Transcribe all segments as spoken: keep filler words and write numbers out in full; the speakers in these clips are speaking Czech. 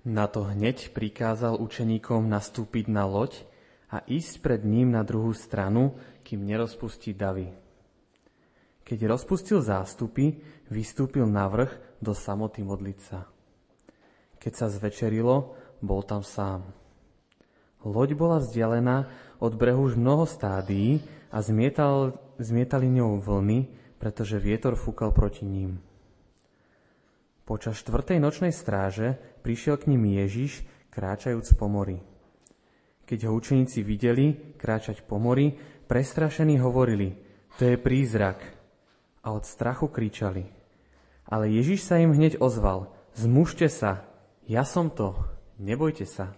Na to hneď prikázal učeníkom nastúpiť na loď a ísť pred ním na druhú stranu, kým nerozpustí davy. Keď rozpustil zástupy, vystúpil na vrch do samoty modliť sa. Keď sa zvečerilo, bol tam sám. Loď bola vzdialená od brehu už mnoho stádií a zmietal, zmietali ňou vlny, pretože vietor fúkal proti ním. Počas štvrtej nočnej stráže prišiel k ním Ježiš, kráčajúc po mori. Keď ho učeníci videli kráčať po mori, prestrašení hovorili: to je prízrak. A od strachu kričali. Ale Ježiš sa im hneď ozval: zmužte sa, ja som to, nebojte sa.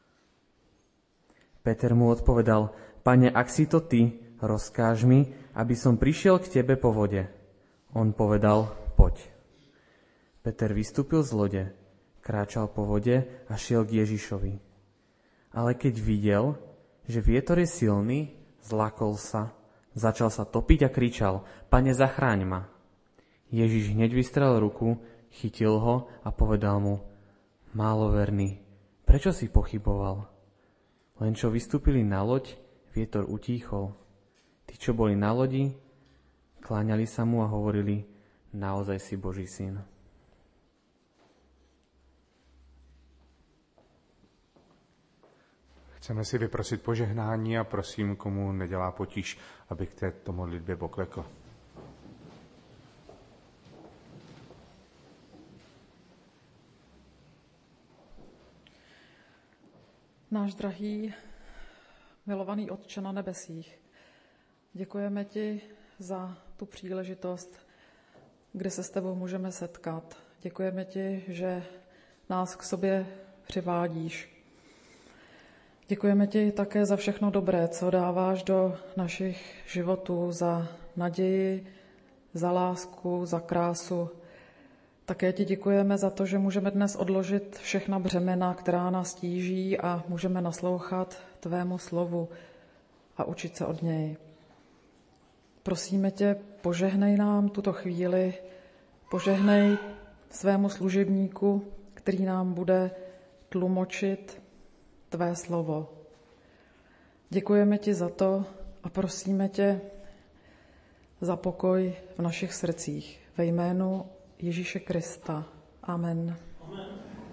Peter mu odpovedal: Pane, ak si to ty, rozkáž mi, aby som prišiel k tebe po vode. On povedal: poď. Peter vystúpil z lode, kráčal po vode a šiel k Ježišovi. Ale keď videl, že vietor je silný, zlakol sa, začal sa topiť a kričal: Pane, zachráň ma. Ježiš hneď vystrel ruku, chytil ho a povedal mu: Máloverný, prečo si pochyboval? Len čo vystúpili na loď, vietor utíchol. Tí, čo boli na lodi, kláňali sa mu a hovorili: naozaj si Boží syn. Chceme si vyprosit požehnání a prosím, komu nedělá potíž, aby k této modlitbě poklekl. Náš drahý, milovaný Otče na nebesích, děkujeme ti za tu příležitost, kde se s tebou můžeme setkat. Děkujeme ti, že nás k sobě přivádíš. Děkujeme ti také za všechno dobré, co dáváš do našich životů, za naději, za lásku, za krásu. Také ti děkujeme za to, že můžeme dnes odložit všechna břemena, která nás tíží, a můžeme naslouchat tvému slovu a učit se od něj. Prosíme tě, požehnej nám tuto chvíli, požehnej svému služebníku, který nám bude tlumočit tvé slovo. Děkujeme ti za to a prosíme tě za pokoj v našich srdcích. Ve jménu Ježíše Krista. Amen. Amen.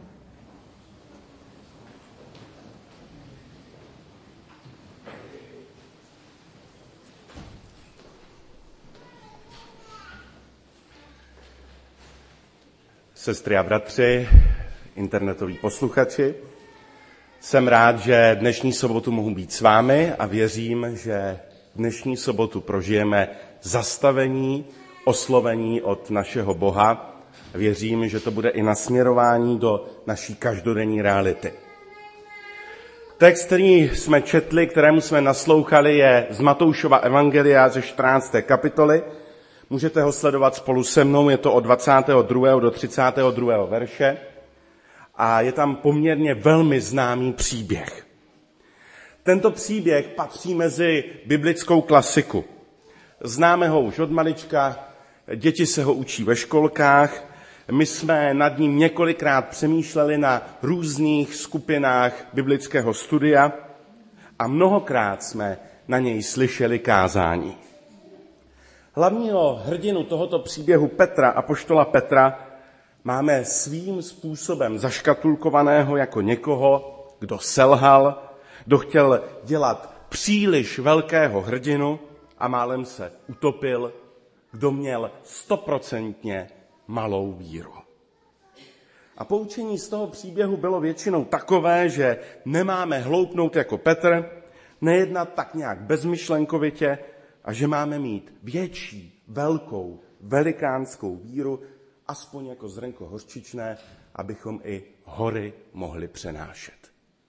Sestry a bratři, internetoví posluchači, jsem rád, že dnešní sobotu mohu být s vámi a věřím, že dnešní sobotu prožijeme zastavení, oslovení od našeho Boha. Věřím, že to bude i nasměrování do naší každodenní reality. Text, který jsme četli, kterému jsme naslouchali, je z Matoušova evangelia ze čtrnácté kapitoly. Můžete ho sledovat spolu se mnou, je to od dvacátého druhého do třicátého druhého verše. A je tam poměrně velmi známý příběh. Tento příběh patří mezi biblickou klasiku. Známe ho už od malička, děti se ho učí ve školkách, my jsme nad ním několikrát přemýšleli na různých skupinách biblického studia a mnohokrát jsme na něj slyšeli kázání. Hlavního hrdinu tohoto příběhu Petra, apoštola Petra, máme svým způsobem zaškatulkovaného jako někoho, kdo selhal, kdo chtěl dělat příliš velkého hrdinu a málem se utopil, kdo měl stoprocentně malou víru. A poučení z toho příběhu bylo většinou takové, že nemáme hloupnout jako Petr, nejednat tak nějak bezmyšlenkovitě a že máme mít větší, velkou, velikánskou víru, aspoň jako zrnko hořčičné, abychom i hory mohli přenášet.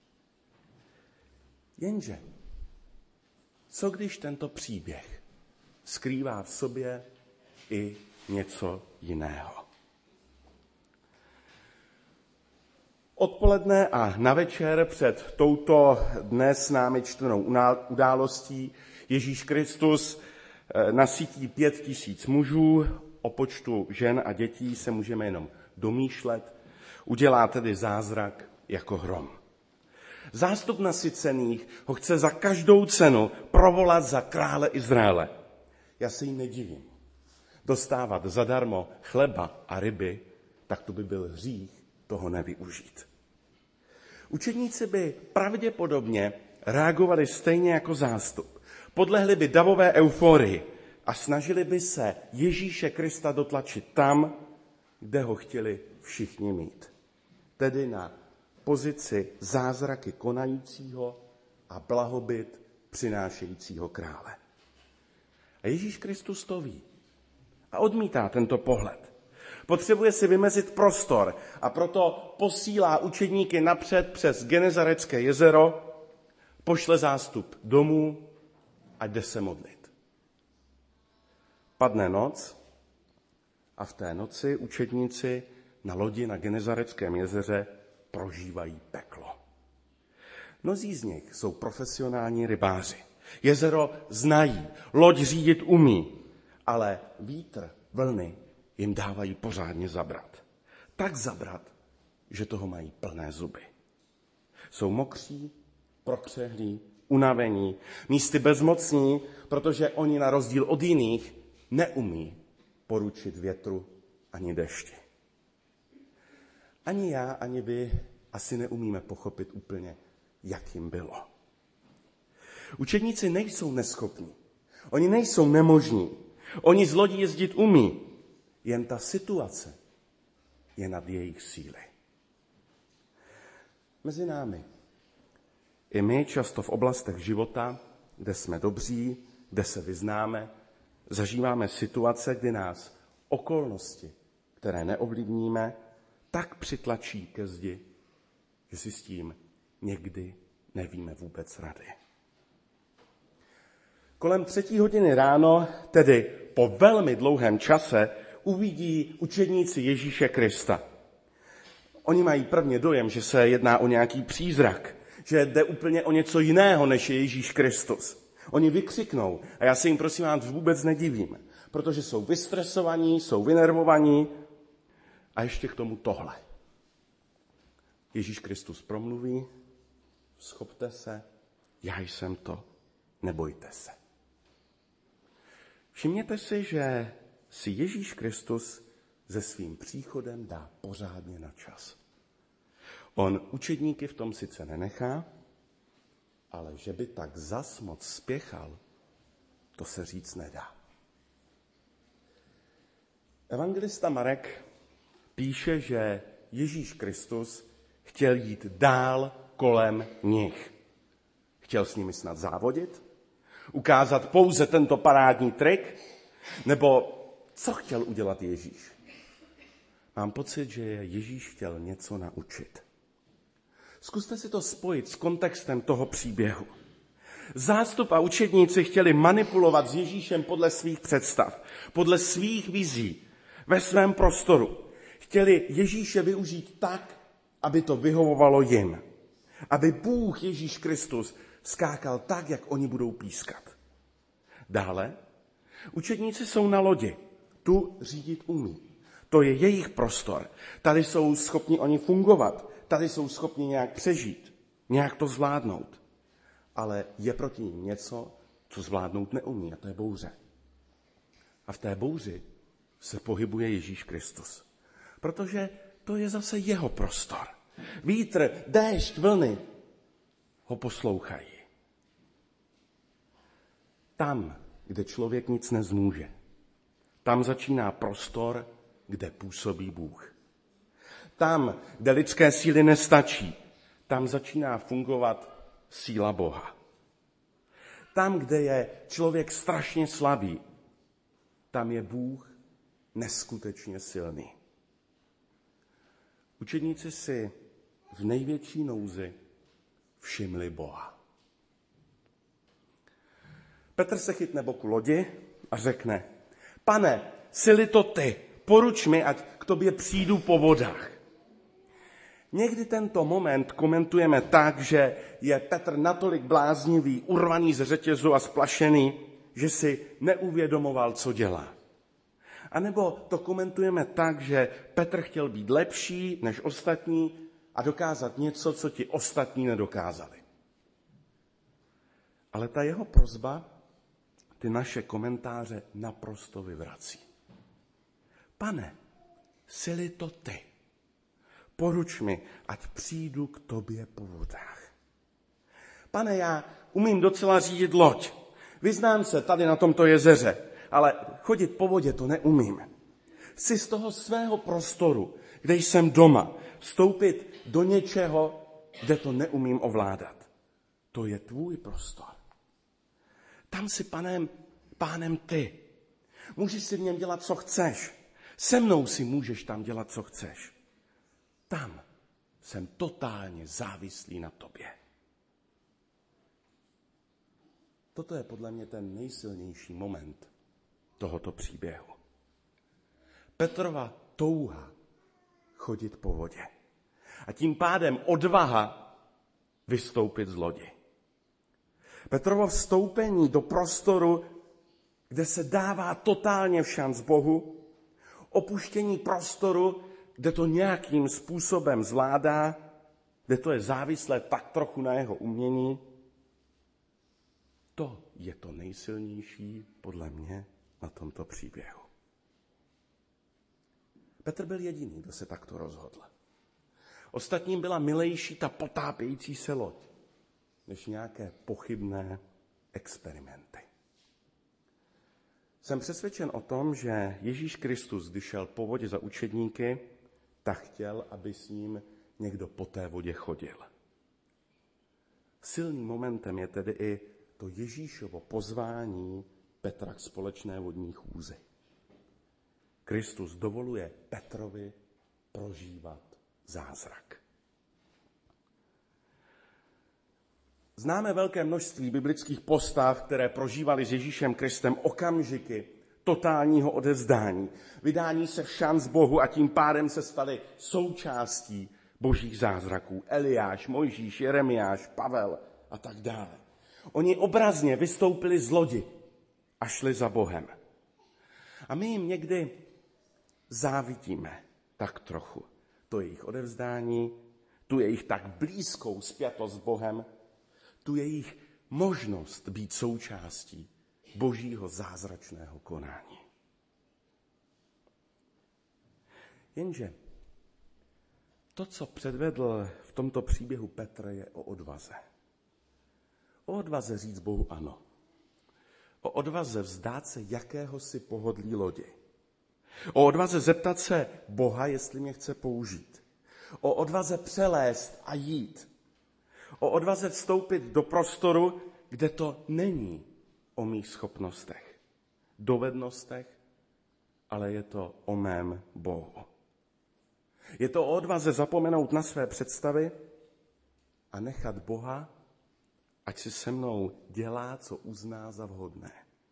Jenže, co když tento příběh skrývá v sobě i něco jiného? Odpoledne a na večer před touto dnes námi čtenou událostí Ježíš Kristus nasytí pět tisíc mužů, o počtu žen a dětí se můžeme jenom domýšlet. Udělá tedy zázrak jako hrom. Zástup nasycených ho chce za každou cenu provolat za krále Izraele. Já se jim nedivím. Dostávat zadarmo chleba a ryby, tak to by byl hřích toho nevyužít. Učedníci by pravděpodobně reagovali stejně jako zástup. Podlehli by davové euforii a snažili by se Ježíše Krista dotlačit tam, kde ho chtěli všichni mít. Tedy na pozici zázraky konajícího a blahobyt přinášejícího krále. A Ježíš Kristus to ví a odmítá tento pohled. Potřebuje si vymezit prostor a proto posílá učedníky napřed přes Genezarecké jezero, pošle zástup domů a jde se modlit. Padne noc a v té noci učedníci na lodi na Genezareckém jezeře prožívají peklo. Mnozí z nich jsou profesionální rybáři. Jezero znají, loď řídit umí, ale vítr, vlny jim dávají pořádně zabrat. Tak zabrat, že toho mají plné zuby. Jsou mokří, propřehlí, unavení, místy bezmocní, protože oni na rozdíl od jiných neumí poručit větru ani dešti. Ani já, ani vy asi neumíme pochopit úplně, jak jim bylo. Učedníci nejsou neschopní, oni nejsou nemožní, oni z lodí jezdit umí, jen ta situace je nad jejich síly. Mezi námi i my často v oblastech života, kde jsme dobří, kde se vyznáme, zažíváme situace, kdy nás okolnosti, které neovlivníme, tak přitlačí ke zdi, že si s tím někdy nevíme vůbec rady. Kolem třetí hodiny ráno, tedy po velmi dlouhém čase, uvidí učedníci Ježíše Krista. Oni mají prvně dojem, že se jedná o nějaký přízrak, že jde úplně o něco jiného, než je Ježíš Kristus. Oni vykřiknou a já se jim prosím vás vůbec nedivím, protože jsou vystresovaní, jsou vynervovaní a ještě k tomu tohle. Ježíš Kristus promluví, schopte se, já jsem to, nebojte se. Všimněte si, že si Ježíš Kristus se svým příchodem dá pořádně na čas. On učedníky v tom sice nenechá, ale že by tak zas moc spěchal, to se říct nedá. Evangelista Marek píše, že Ježíš Kristus chtěl jít dál kolem nich. Chtěl s nimi snad závodit, ukázat pouze tento parádní trik, nebo co chtěl udělat Ježíš? Mám pocit, že Ježíš chtěl něco naučit. Zkuste si to spojit s kontextem toho příběhu. Zástup a učedníci chtěli manipulovat s Ježíšem podle svých představ, podle svých vizí, ve svém prostoru. Chtěli Ježíše využít tak, aby to vyhovovalo jim. Aby Bůh Ježíš Kristus skákal tak, jak oni budou pískat. Dále, učedníci jsou na lodi. Tu řídit umí. To je jejich prostor. Tady jsou schopni oni fungovat. Tady jsou schopni nějak přežít. Nějak to zvládnout. Ale je proti nim něco, co zvládnout neumí, a to je bouře. A v té bouři se pohybuje Ježíš Kristus. Protože to je zase jeho prostor. Vítr, déšť, vlny ho poslouchají. Tam, kde člověk nic nezmůže, tam začíná prostor, kde působí Bůh. Tam, kde lidské síly nestačí, tam začíná fungovat síla Boha. Tam, kde je člověk strašně slabý, tam je Bůh neskutečně silný. Učedníci si v největší nouzi všimli Boha. Petr se chytne boku lodi a řekne: Pane, jsi-li to ty, poruč mi, ať k tobě přijdu po vodách. Někdy tento moment komentujeme tak, že je Petr natolik bláznivý, urvaný z řetězu a splašený, že si neuvědomoval, co dělá. A nebo to komentujeme tak, že Petr chtěl být lepší než ostatní a dokázat něco, co ti ostatní nedokázali. Ale ta jeho prosba ty naše komentáře naprosto vyvrací. Pane, jsi-li to ty, poruč mi, ať přijdu k tobě po vodách. Pane, já umím docela řídit loď. Vyznám se tady na tomto jezeře, ale chodit po vodě to neumím. Chci z toho svého prostoru, kde jsem doma, vstoupit do něčeho, kde to neumím ovládat. To je tvůj prostor. Tam si panem, pánem ty. Můžeš si v něm dělat, co chceš. Se mnou si můžeš tam dělat, co chceš. Tam jsem totálně závislý na tobě. Toto je podle mě ten nejsilnější moment tohoto příběhu. Petrova touha chodit po vodě. A tím pádem odvaha vystoupit z lodi. Petrovo vstoupení do prostoru, kde se dává totálně všanc Bohu, opuštění prostoru, kde to nějakým způsobem zvládá, kde to je závislé tak trochu na jeho umění, to je to nejsilnější podle mě na tomto příběhu. Petr byl jediný, kdo se takto rozhodl. Ostatním byla milejší ta potápějící se loď, než nějaké pochybné experimenty. Jsem přesvědčen o tom, že Ježíš Kristus, když šel po vodě za učedníky, tak chtěl, aby s ním někdo po té vodě chodil. Silným momentem je tedy i to Ježíšovo pozvání Petra k společné vodní chůzi. Kristus dovoluje Petrovi prožívat zázrak. Známe velké množství biblických postav, které prožívaly s Ježíšem Kristem okamžiky totálního odevzdání, vydání se v šanc Bohu a tím pádem se staly součástí božích zázraků. Eliáš, Mojžíš, Jeremiáš, Pavel a tak dále. Oni obrazně vystoupili z lodi a šli za Bohem. A my jim někdy závidíme tak trochu. To jejich odevzdání, tu jejich tak blízkou spjatost s Bohem, tu jejich možnost být součástí božího zázračného konání. Jenže to, co předvedl v tomto příběhu Petr, je o odvaze. O odvaze říct Bohu ano. O odvaze vzdát se jakéhosi pohodlí lodi. O odvaze zeptat se Boha, jestli mě chce použít. O odvaze přelézt a jít. O odvaze vstoupit do prostoru, kde to není o mých schopnostech, dovednostech, ale je to o mém Bohu. Je to o odvaze zapomenout na své představy a nechat Boha, ať si se mnou dělá, co uzná za vhodné.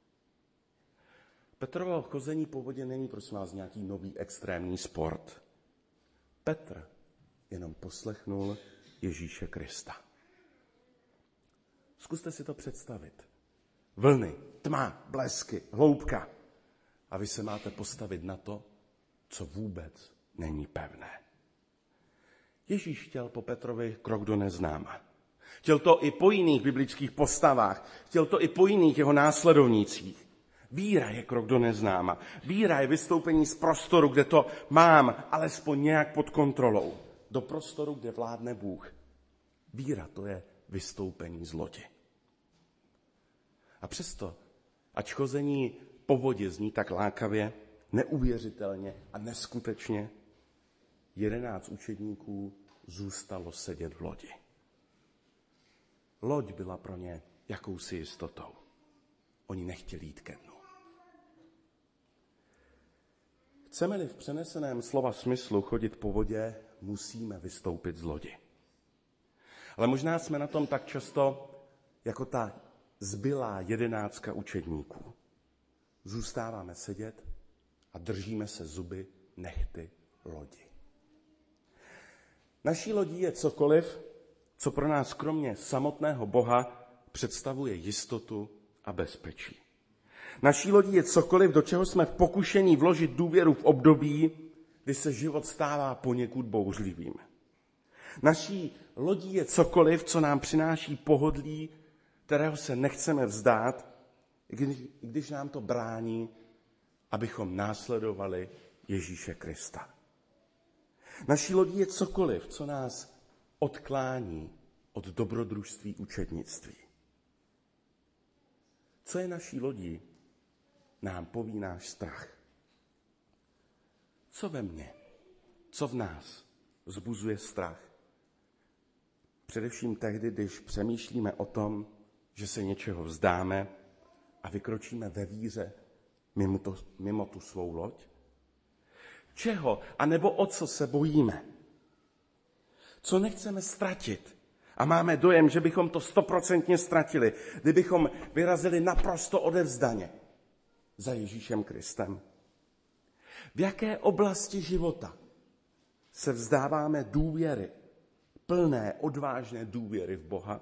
Petrovo chození po vodě není, prosím vás, nějaký nový extrémní sport. Petr jenom poslechnul Ježíše Krista. Zkuste si to představit. Vlny, tma, blesky, hloubka. A vy se máte postavit na to, co vůbec není pevné. Ježíš chtěl po Petrovi krok do neznáma. Chtěl to i po jiných biblických postavách. Chtěl to i po jiných jeho následovnících. Víra je krok do neznáma. Víra je vystoupení z prostoru, kde to mám alespoň nějak pod kontrolou. Do prostoru, kde vládne Bůh. Víra to je vystoupení z lodi. A přesto, ač chození po vodě zní tak lákavě, neuvěřitelně a neskutečně, jedenáct učedníků zůstalo sedět v lodi. Loď byla pro ně jakousi jistotou. Oni nechtěli jít ke dnu. Chceme-li v přeneseném slova smyslu chodit po vodě, musíme vystoupit z lodi. Ale možná jsme na tom tak často, jako ta zbylá jedenáctka učedníků. Zůstáváme sedět a držíme se zuby nehty lodi. Naší lodí je cokoliv, co pro nás kromě samotného Boha představuje jistotu a bezpečí. Naší lodí je cokoliv, do čeho jsme v pokušení vložit důvěru v období, kdy se život stává poněkud bouřlivým. Naší lodí je cokoliv, co nám přináší pohodlí, kterého se nechceme vzdát, i když, i když nám to brání, abychom následovali Ježíše Krista. Naší lodí je cokoliv, co nás odklání od dobrodružství učednictví. Co je naší lodí, nám poví náš strach. Co ve mně, co v nás vzbuzuje strach? Především tehdy, když přemýšlíme o tom, že se něčeho vzdáme a vykročíme ve víře mimo, to, mimo tu svou loď? Čeho anebo o co se bojíme? Co nechceme ztratit? A máme dojem, že bychom to stoprocentně ztratili, kdybychom vyrazili naprosto odevzdaně za Ježíšem Kristem. V jaké oblasti života se vzdáváme důvěry, plné, odvážné důvěry v Boha?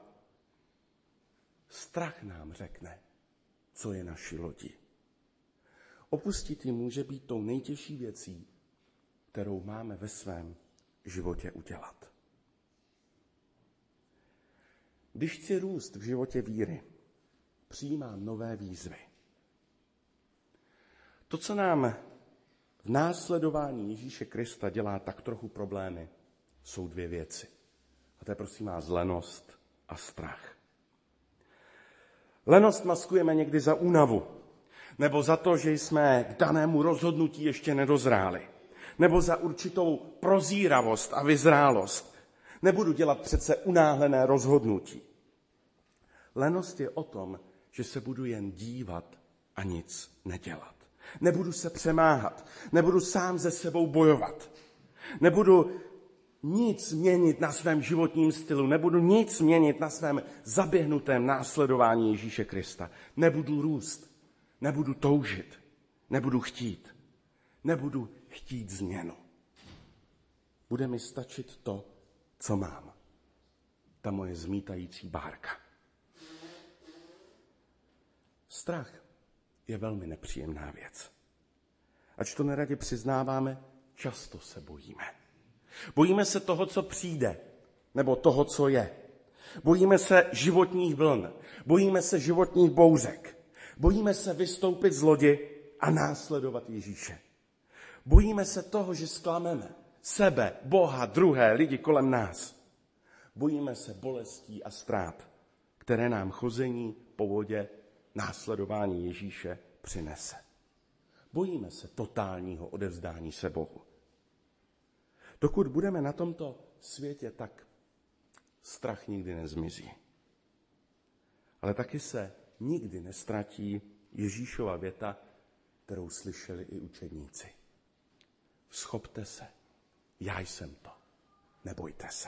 Strach nám řekne, co je naší lodí. Opustit ji může být tou nejtěžší věcí, kterou máme ve svém životě udělat. Když chci růst v životě víry, přijímám nové výzvy. To, co nám v následování Ježíše Krista dělá tak trochu problémy, jsou dvě věci. A to je prosím vás lenost a strach. Lenost maskujeme někdy za únavu, nebo za to, že jsme k danému rozhodnutí ještě nedozráli, nebo za určitou prozíravost a vyzrálost. Nebudu dělat přece unáhlené rozhodnutí. Lenost je o tom, že se budu jen dívat a nic nedělat. Nebudu se přemáhat, nebudu sám se sebou bojovat, nebudu nic měnit na svém životním stylu, nebudu nic měnit na svém zaběhnutém následování Ježíše Krista. Nebudu růst, nebudu toužit, nebudu chtít, nebudu chtít změnu. Bude mi stačit to, co mám. Ta moje zmítající bárka. Strach je velmi nepříjemná věc. Ač to neradě přiznáváme, často se bojíme. Bojíme se toho, co přijde, nebo toho, co je. Bojíme se životních vln, bojíme se životních bouřek. Bojíme se vystoupit z lodi a následovat Ježíše. Bojíme se toho, že zklameme sebe, Boha, druhé, lidi kolem nás. Bojíme se bolestí a ztrát, které nám chození po vodě, následování Ježíše přinese. Bojíme se totálního odevzdání se Bohu. Dokud budeme na tomto světě, tak strach nikdy nezmizí. Ale taky se nikdy nestratí Ježíšova věta, kterou slyšeli i učedníci. Schopte se, já jsem to, nebojte se.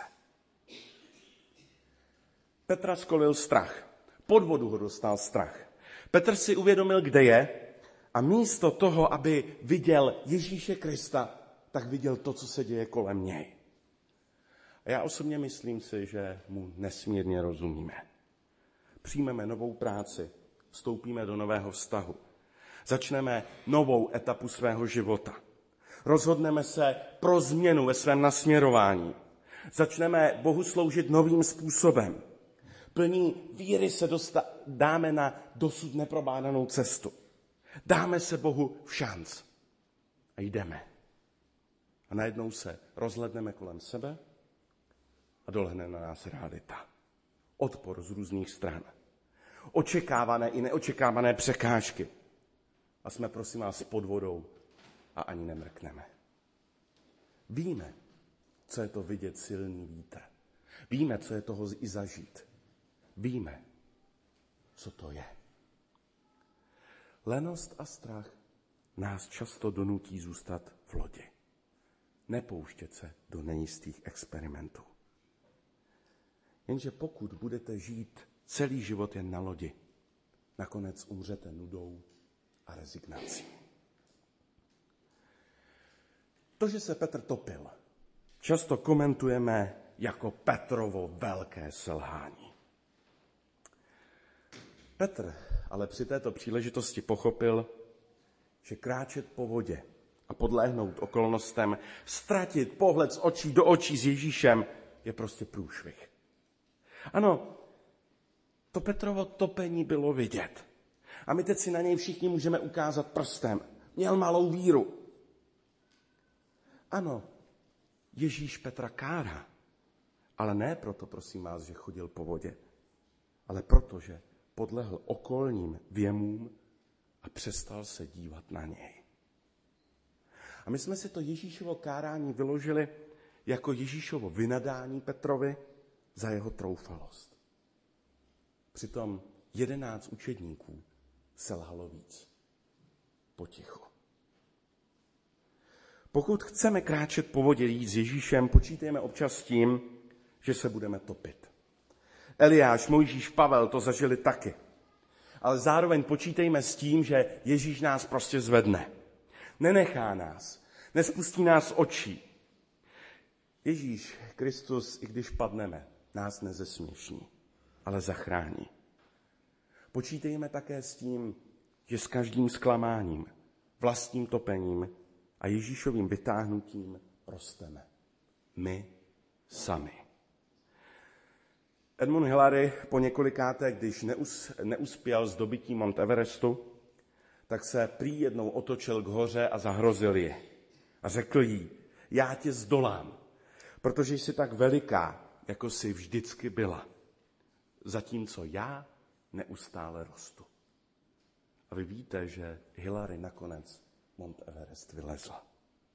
Petra skolil strach, pod vodu ho dostal strach. Petr si uvědomil, kde je, a místo toho, aby viděl Ježíše Krista, tak viděl to, co se děje kolem něj. A já osobně myslím si, že mu nesmírně rozumíme. Přijmeme novou práci, vstoupíme do nového vztahu, začneme novou etapu svého života. Rozhodneme se pro změnu ve svém nasměrování. Začneme Bohu sloužit novým způsobem. Plní víry se dosta- dáme na dosud neprobádanou cestu. Dáme se Bohu v šanc a jdeme. A najednou se rozhledneme kolem sebe a dolehne na nás realita. Odpor z různých stran. Očekávané i neočekávané překážky. A jsme, prosím vás, pod vodou a ani nemrkneme. Víme, co je to vidět silný vítr. Víme, co je toho i zažít. Víme, co to je. Lenost a strach nás často donutí zůstat v lodi. Nepouštět se do nejistých experimentů. Jenže pokud budete žít celý život jen na lodi, nakonec umřete nudou a rezignací. To, že se Petr topil, často komentujeme jako Petrovo velké selhání. Petr ale při této příležitosti pochopil, že kráčet po vodě a podléhnout okolnostem, ztratit pohled z očí do očí s Ježíšem je prostě průšvih. Ano, to Petrovo topení bylo vidět. A my teď si na něj všichni můžeme ukázat prstem. Měl malou víru. Ano, Ježíš Petra kárá, ale ne proto, prosím vás, že chodil po vodě, ale proto, že podlehl okolním věmům a přestal se dívat na něj. A my jsme si to Ježíšovo kárání vyložili jako Ježíšovo vynadání Petrovi za jeho troufalost. Přitom jedenáct učedníků selhalo víc. Potichu. Pokud chceme kráčet po vodě jít s Ježíšem, počítejme občas s tím, že se budeme topit. Eliáš, Mojžíš, Pavel to zažili taky. Ale zároveň počítejme s tím, že Ježíš nás prostě zvedne. Nenechá nás, nespustí nás z očí. Ježíš Kristus, i když padneme, nás nezesměšní, ale zachrání. Počítejme také s tím, že s každým zklamáním, vlastním topením a Ježíšovým vytáhnutím rosteme. My sami. Edmund Hillary po několikáté, když neus, neuspěl s dobytím Mount Everestu, tak se prý jednou otočil k hoře a zahrozil ji. A řekl jí, já tě zdolám, protože jsi tak veliká, jako jsi vždycky byla. Zatímco já neustále rostu. A vy víte, že Hillary nakonec Mount Everest vylezla.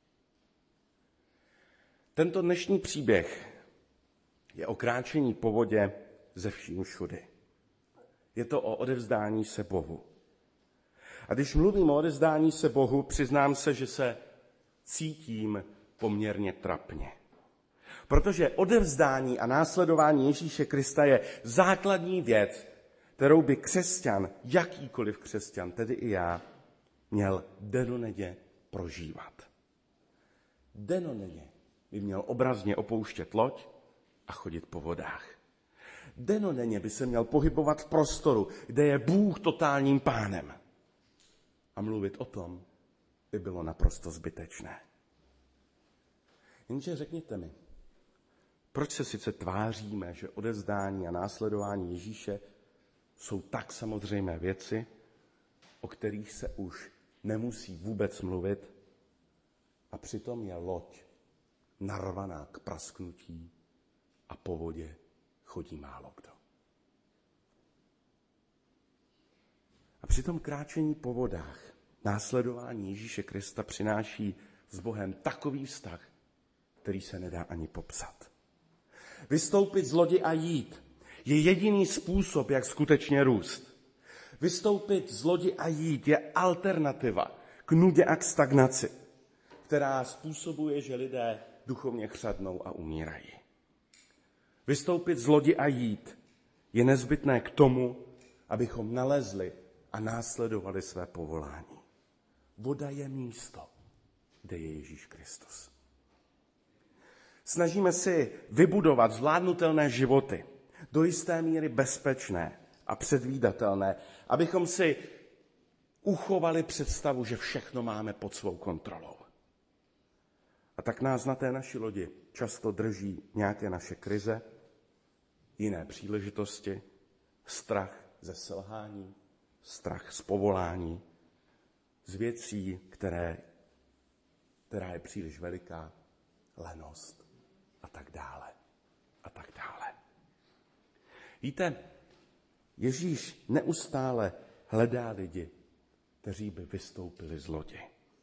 Tento dnešní příběh je o kráčení po vodě ze vším všudy. Je to o odevzdání se Bohu. A když mluvím o odevzdání se Bohu, přiznám se, že se cítím poměrně trapně. Protože odevzdání a následování Ježíše Krista je základní věc, kterou by křesťan, jakýkoliv křesťan, tedy i já, měl dennodenně prožívat. Dennodenně by měl obrazně opouštět loď a chodit po vodách. Dennodenně by se měl pohybovat v prostoru, kde je Bůh totálním pánem. A mluvit o tom by bylo naprosto zbytečné. Jenže řekněte mi, proč se sice tváříme, že odevzdání a následování Ježíše jsou tak samozřejmé věci, o kterých se už nemusí vůbec mluvit, a přitom je loď narvaná k prasknutí a po vodě chodí málo kdo. A přitom kráčení po vodách, následování Ježíše Krista přináší s Bohem takový vztah, který se nedá ani popsat. Vystoupit z lodi a jít je jediný způsob, jak skutečně růst. Vystoupit z lodi a jít je alternativa k nudě a k stagnaci, která způsobuje, že lidé duchovně chřadnou a umírají. Vystoupit z lodi a jít je nezbytné k tomu, abychom nalezli a následovali své povolání. Voda je místo, kde je Ježíš Kristus. Snažíme si vybudovat zvládnutelné životy, do jisté míry bezpečné a předvídatelné, abychom si uchovali představu, že všechno máme pod svou kontrolou. A tak nás na té naší lodi často drží nějaké naše krize, jiné příležitosti, strach ze selhání, strach z povolání, z věcí, které, která je příliš veliká, lenost a tak dále a tak dále. Víte, Ježíš neustále hledá lidi, kteří by vystoupili z lodi.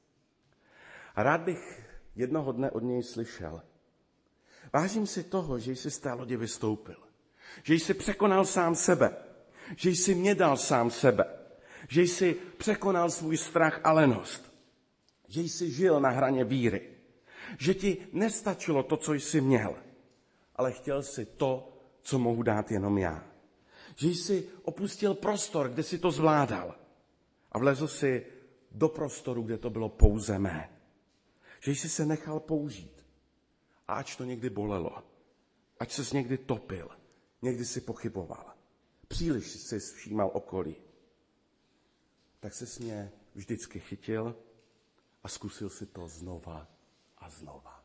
A rád bych jednoho dne od něj slyšel. Vážím si toho, že jsi z té lodi vystoupil. Že jsi překonal sám sebe. Že jsi mě dal sám sebe. Že jsi překonal svůj strach a lenost. Že jsi žil na hraně víry. Že ti nestačilo to, co jsi měl, ale chtěl jsi to, co mohu dát jenom já. Že jsi opustil prostor, kde jsi to zvládal a vlezl si do prostoru, kde to bylo pouze mé. Že jsi se nechal použít. A ač to někdy bolelo, ať ses někdy topil, někdy si pochyboval, Příliš si všímal okolí. Tak se mě vždycky chytil a zkusil si to znova a znova.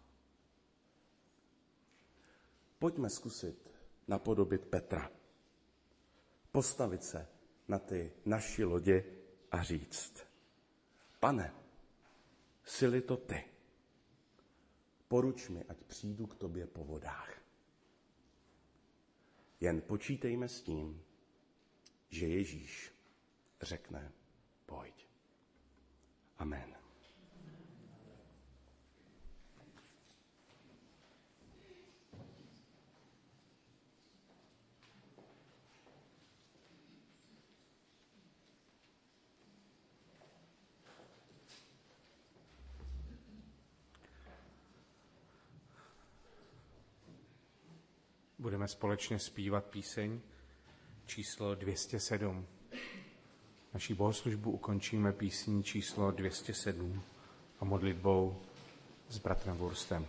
Pojďme zkusit napodobit Petra. Postavit se na ty naši lodi a říct: Pane, jsi-li to ty, poruč mi, ať přijdu k tobě po vodách. Jen počítejme s tím, že Ježíš řekne: pojď. Amen. Budeme společně zpívat píseň číslo dvě stě sedm. Naší bohoslužbu ukončíme písní číslo dvě stě sedm a modlitbou s bratrem Wurstem.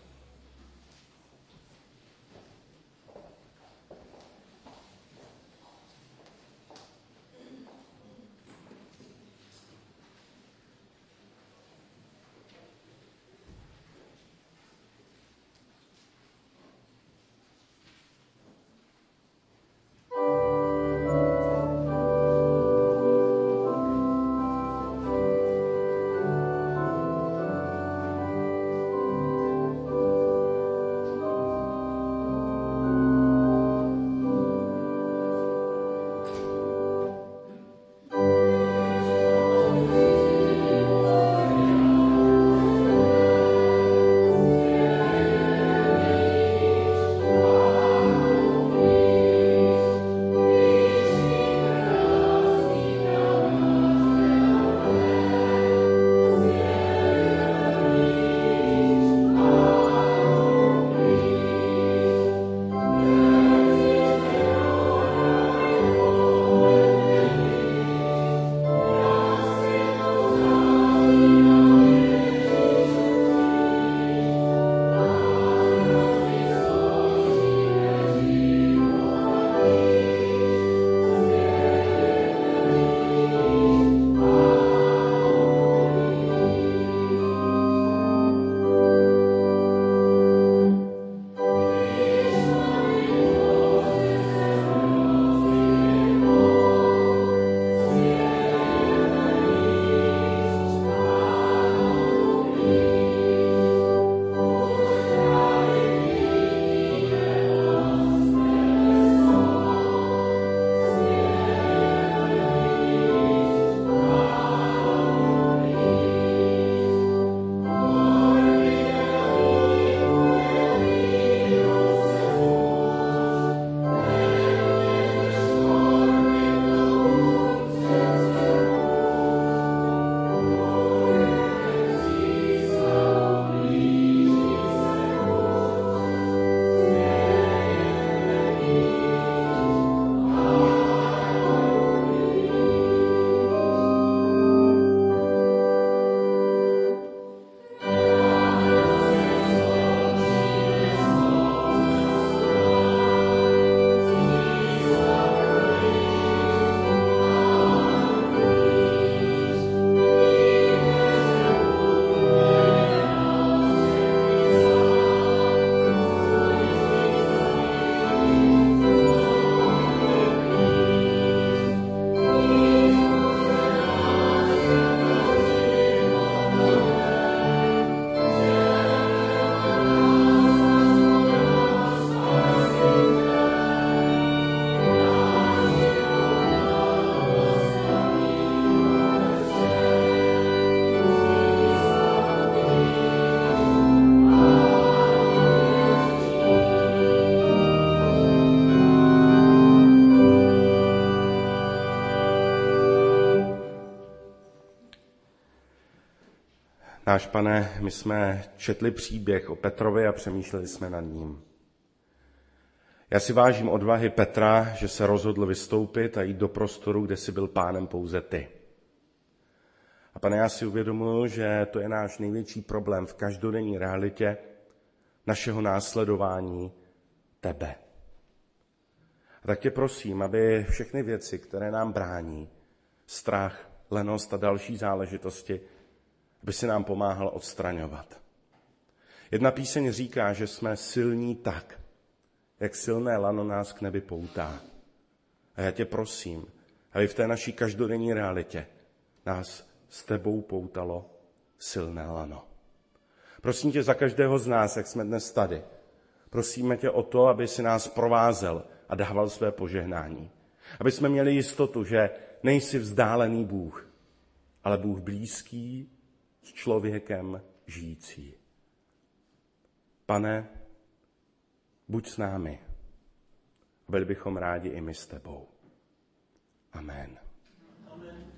Náš Pane, my jsme četli příběh o Petrovi a přemýšleli jsme nad ním. Já si vážím odvahy Petra, že se rozhodl vystoupit a jít do prostoru, kde jsi byl pánem pouze ty. A Pane, já si uvědomuji, že to je náš největší problém v každodenní realitě našeho následování tebe. A tak tě prosím, aby všechny věci, které nám brání, strach, lenost a další záležitosti, aby si nám pomáhal odstraňovat. Jedna píseň říká, že jsme silní tak, jak silné lano nás k nebi poutá. A já tě prosím, aby v té naší každodenní realitě nás s tebou poutalo silné lano. Prosím tě za každého z nás, jak jsme dnes tady. Prosíme tě o to, aby si nás provázel a dával své požehnání. Aby jsme měli jistotu, že nejsi vzdálený Bůh, ale Bůh blízký, s člověkem žijící. Pane, buď s námi. Byli bychom rádi i my s tebou. Amen. Amen.